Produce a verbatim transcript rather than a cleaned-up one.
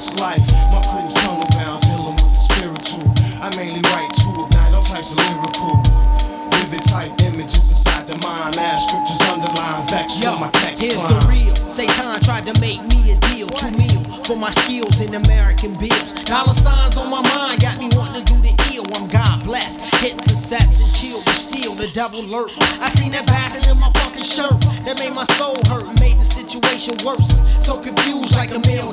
nice life. My crew's tunnel bound, dealing with the spiritual. I mainly write to ignite all types of lyrical, vivid type images inside the mind. Last scriptures underline, vex Yo, from my text here's climb. the real. Satan tried to make me a deal, two mil for my skills in American bills. Dollar signs on my mind got me wanting to do the ill. I'm God blessed, hit the sets and chill, but still the devil lurk. I seen that bastard in my fucking shirt that made my soul hurt and made the situation worse. So confused like a male